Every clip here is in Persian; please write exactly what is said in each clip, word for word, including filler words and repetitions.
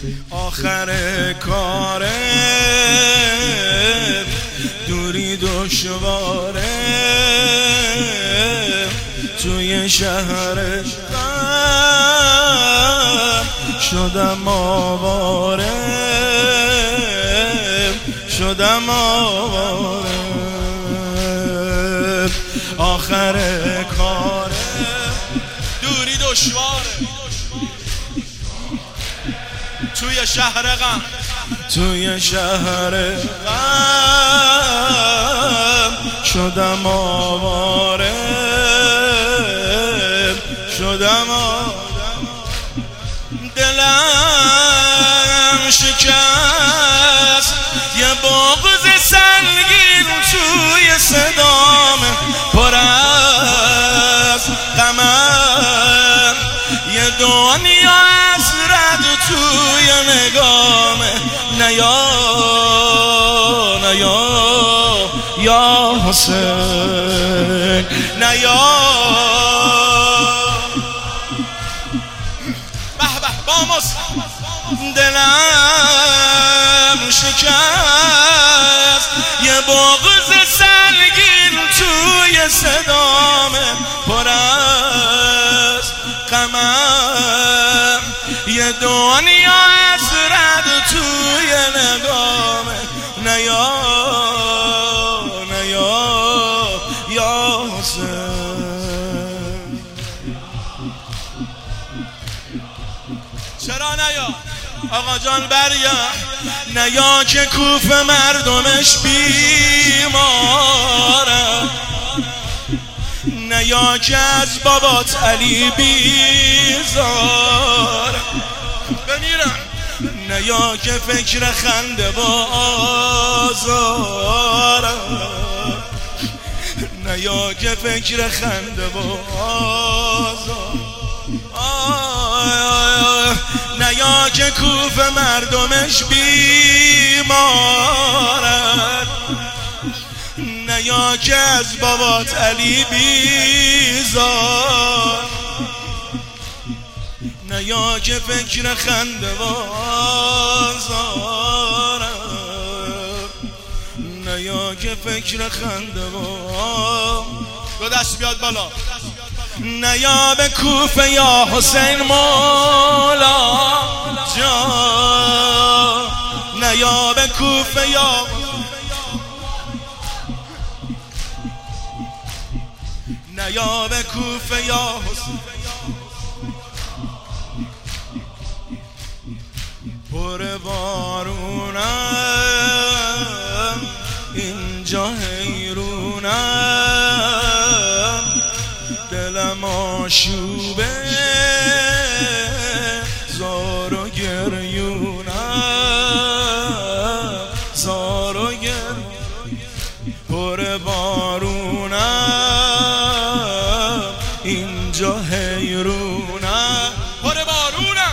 آخر کاره دوری دشواره توی شهر غم شدم آواره شدم آواره آخر کاره دوری دشواره توی شهر غم توی شهر غم شدم آواره شدم آواره دلم شکست یه بغض سنگین توی صدام پر از غمم یه دنیا حسرت توی نگام نیا نیا یا حسین نیا به به باموس دلم شکست یه بغض سنگین توی صدام پر از غمم یه دنیا حسرت توی نگام نیا نیا یا حسین چرا نیا آقا جان بریا نیا که کوفه مردمش بیماره نیا که از بابات علی بیزار بمیرم نیا که فکر خنده با آزارم نیا که فکر خنده با آزار نیا که کوفه مردمش بیمارن نیا که از بابات علی بیزار نیا که فکر خنده و آزارم نیا که فکر خنده و دو دست بیاد بالا نیا به کوفه یا حسین مولا جان نیا به کوفه یا نیا به کوفه یا حسین پر بارونم اینجا حیرونم دلم آشوبه زار و گریونم زار و گریونم پر بارونم اینجا حیرونم پر بارونم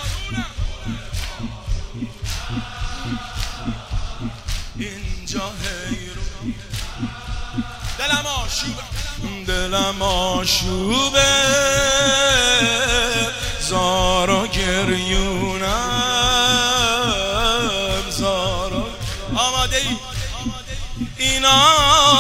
اینجا حیرونم دلم آشوبه دلم آشوبه زار و گریونم زار و آماده ای اینا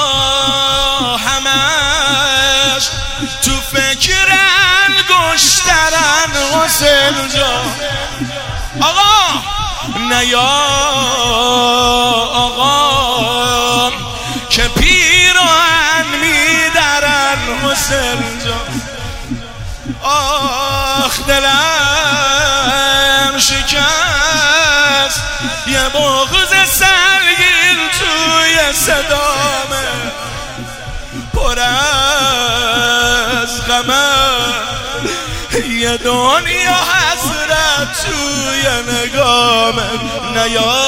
همش تو فکرن گشترن حسین جان آقا نیا آقا که پیران میدرن حسین جان آخ دلم شکست یه بغض سنگین توی صدامه پر از غمم یه دنیا حسرت توی نگامه نیا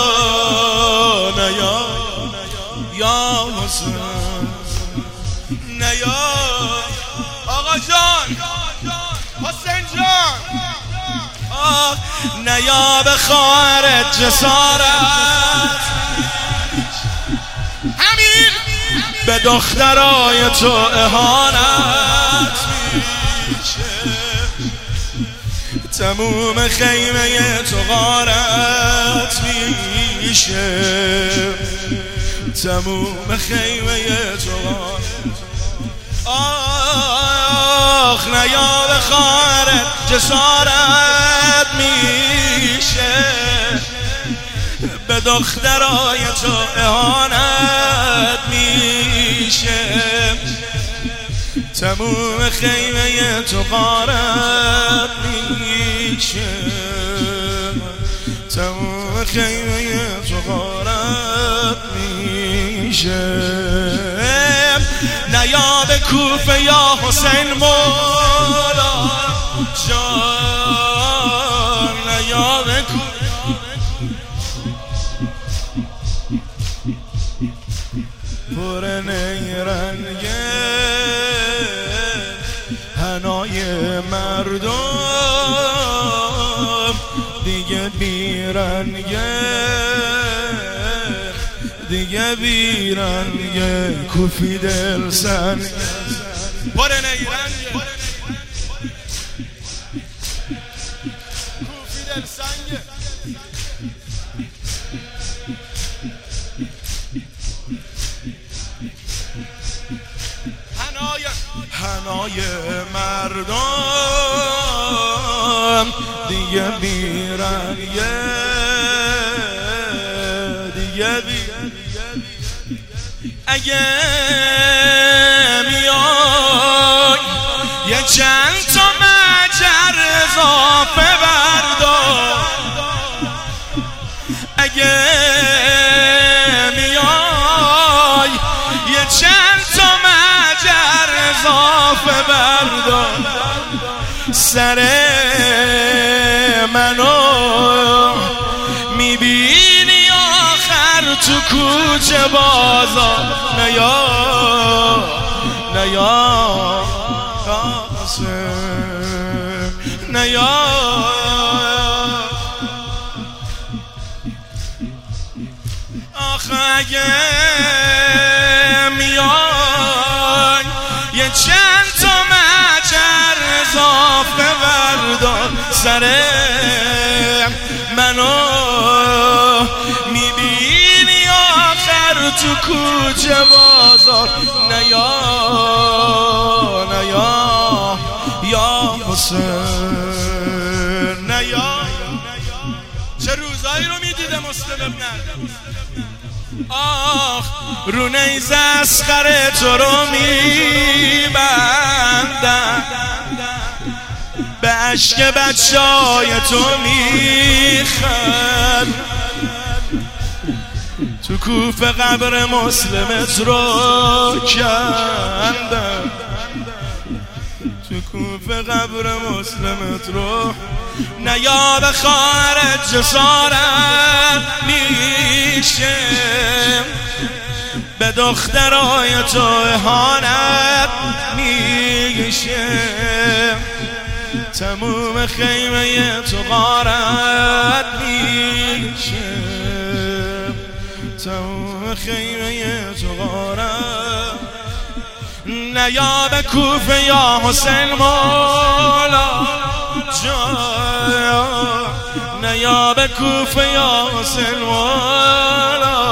نیا یا حسین نیا آقا جان حسین جان آه نیا به خواهرت جسارت همین به دخترای تو اهانت میشه تموم خیمه تو غارت میشه، تموم خیمه تو غارت. آخ نیاب خارت جسارت میشه، به دخترای تو اهانت میشه، تموم خیمه تو غارت میشه، تموم خیمه تو غارت میشه. نیاب کوفه یا حسین مولا جان، نیاب کوفه پر نیرنگه حنای مردم، دیگه بیرنگه دیگه بیرنگه کوفی دل سنگه، پر نیرنگه کوفی دل سنگه. حنای مردم دیگه بیرنگه دیگه بیرنگه. اگه میای یه چند تا مجر اضافه بردار، اگه میای یه چند تا مجر اضافه بردار، سر منو میبینی آخر تو کوچه بازار. نیا نیا قاسم نیا، آخه اگه میای یه چند تا مجر اضافه بردار، سر منو میبینی آخر تو کوچه بازار. نیا نیا یا حسین نیا. چه روزایی رو میدیده مسلم ابن؟ آخ رو نیزه اسخر تو رو میبندم، به عشق بچه های تو میخند، تو کوفه قبر مسلمت رو کندم، تو کوفه قبر مسلمت رو. نیاب خواهرت جسارت میشه، به دخترای تو اهانت میشه، تموم خیمه تو غارت میشه، تموم خیمه تو غارت. نیاب کوفه یا حسین مولا جان، نیاب کوفه یا حسین مولا